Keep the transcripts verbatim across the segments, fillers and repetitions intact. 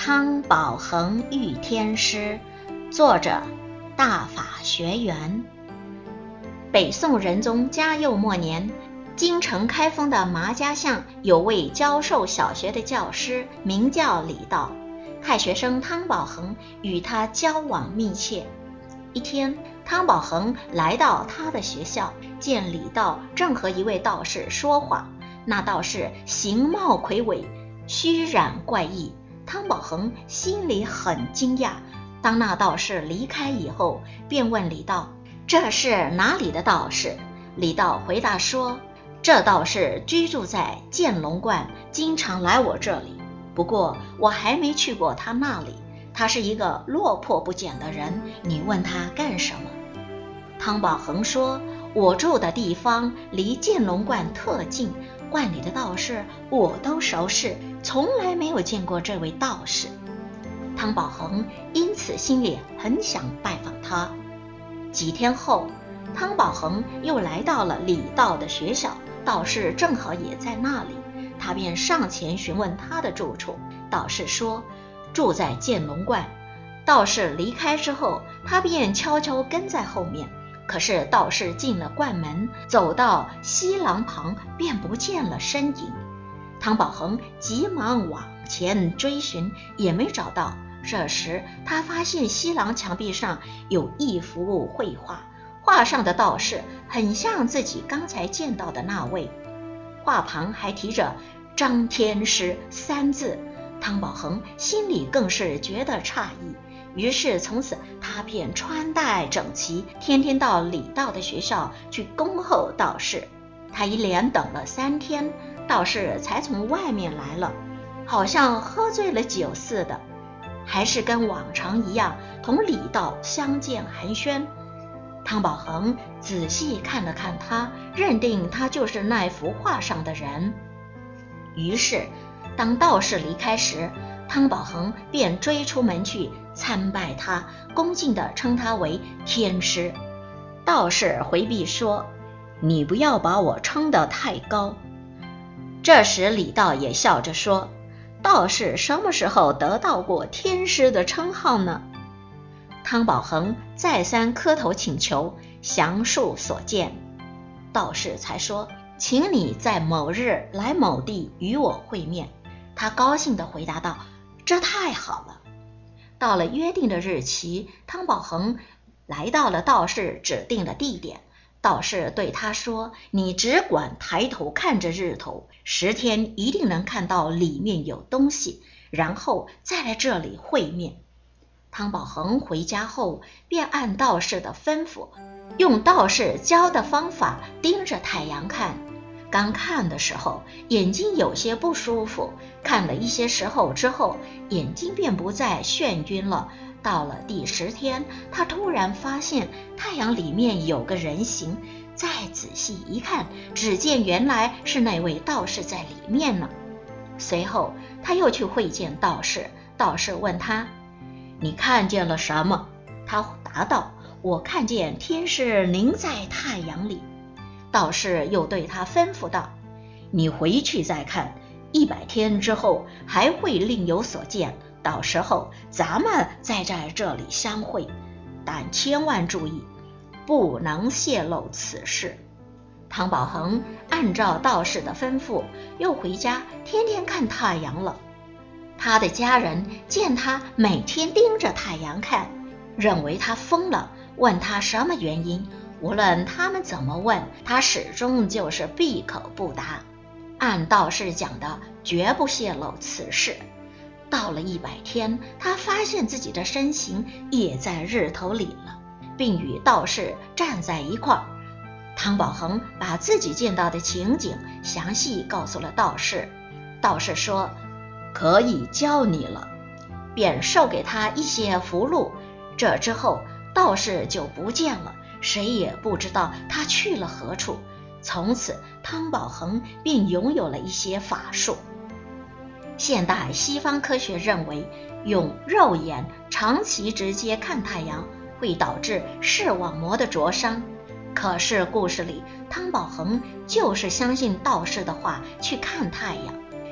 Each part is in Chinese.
汤宝恒遇天师，作者大法学园。北宋仁宗嘉佑末年，京城开封的麻家巷有位教授小学的教师，名叫李道。害学生汤宝恒与他交往密切。一天，汤宝恒来到他的学校，见李道正和一位道士说话。那道士形貌魁伟，须髯怪异，汤宝恒心里很惊讶。当那道士离开以后，便问李道：“这是哪里的道士？”李道回答说：“这道士居住在建龙观，经常来我这里，不过我还没去过他那里。他是一个落魄不简的人，你问他干什么？”汤宝恒说：“我住的地方离建龙观特近，观里的道士我都熟识，从来没有见过这位道士。”汤宝恒因此心里很想拜访他。几天后，汤宝恒又来到了李道的学校，道士正好也在那里，他便上前询问他的住处。道士说住在建龙观。道士离开之后，他便悄悄跟在后面。可是道士进了观门，走到西廊旁便不见了身影。汤宝恒急忙往前追寻，也没找到。这时他发现西廊墙壁上有一幅绘画，画上的道士很像自己刚才见到的那位，画旁还提着张天师三字。汤宝恒心里更是觉得诧异，于是从此他便穿戴整齐，天天到李道的学校去恭候道士。他一连等了三天，道士才从外面来了，好像喝醉了酒似的，还是跟往常一样同李道相见寒暄。汤宝恒仔细看了看他，认定他就是那幅画上的人。于是当道士离开时，汤宝恒便追出门去参拜他，恭敬地称他为天师。道士回避说：“你不要把我称得太高。”这时李道也笑着说：“道士什么时候得到过天师的称号呢？”汤宝恒再三磕头请求详述所见，道士才说：“请你在某日来某地与我会面。”他高兴地回答道：“这太好了。”到了约定的日期，汤宝恒来到了道士指定的地点。道士对他说：“你只管抬头看着日头，十天一定能看到里面有东西，然后再来这里会面。”汤宝恒回家后便按道士的吩咐，用道士教的方法盯着太阳看。刚看的时候眼睛有些不舒服，看了一些时候之后，眼睛便不再眩晕了。到了第十天，他突然发现太阳里面有个人形，再仔细一看，只见原来是那位道士在里面呢。随后他又去会见道士，道士问他：“你看见了什么？”他答道：“我看见天师您在太阳里。”道士又对他吩咐道：“你回去再看，一百天之后还会另有所见，到时候咱们再在这里相会，但千万注意，不能泄露此事。”汤宝恒按照道士的吩咐，又回家天天看太阳了。他的家人见他每天盯着太阳看，认为他疯了，问他什么原因。无论他们怎么问，他始终就是闭口不答，按道士讲的绝不泄露此事。到了一百天，他发现自己的身形也在日头里了，并与道士站在一块儿。汤宝恒把自己见到的情景详细告诉了道士。道士说：“可以教你了，”便授给他一些符箓。这之后道士就不见了，谁也不知道他去了何处。从此汤宝恒便拥有了一些法术。现代西方科学认为，用肉眼长期直接看太阳会导致视网膜的灼伤。可是故事里汤宝恒就是相信道士的话去看太阳，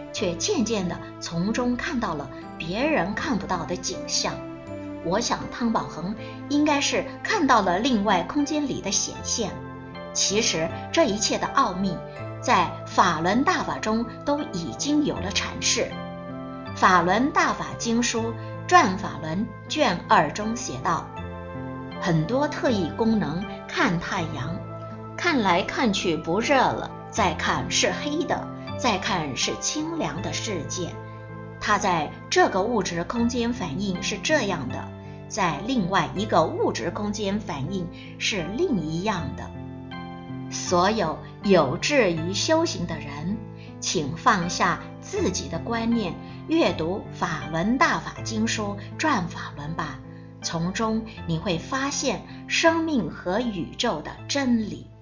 却渐渐地从中看到了别人看不到的景象。我想汤宝恒应该是看到了另外空间里的显现。其实这一切的奥秘在法轮大法中都已经有了阐释。法轮大法经书转法轮卷二中写道，很多特异功能看太阳，看来看去不热了，再看是黑的，再看是清凉的世界。它在这个物质空间反应是这样的，在另外一个物质空间反应是另一样的。所有有志于修行的人，请放下自己的观念，阅读法轮大法经书转法轮吧，从中你会发现生命和宇宙的真理。